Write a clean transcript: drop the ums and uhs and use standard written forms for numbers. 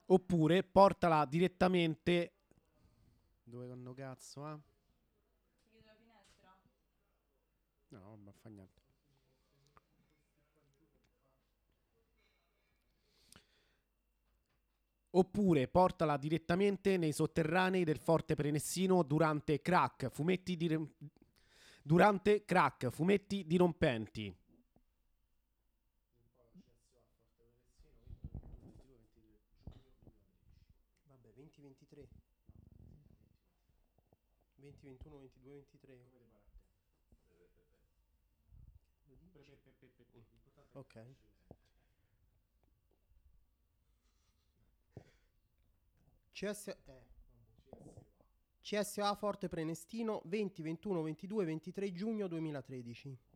Oppure portala direttamente... Dove quando cazzo, ah? Chiudo la finestra. No, vabbè, fa niente. Oppure portala direttamente nei sotterranei del Forte Prenessino durante crack, fumetti dirompenti. Vabbè, 2023. 2021, 22, 23. Ok. CSA Forte Prenestino 20, 21, 22, 23 giugno 2013.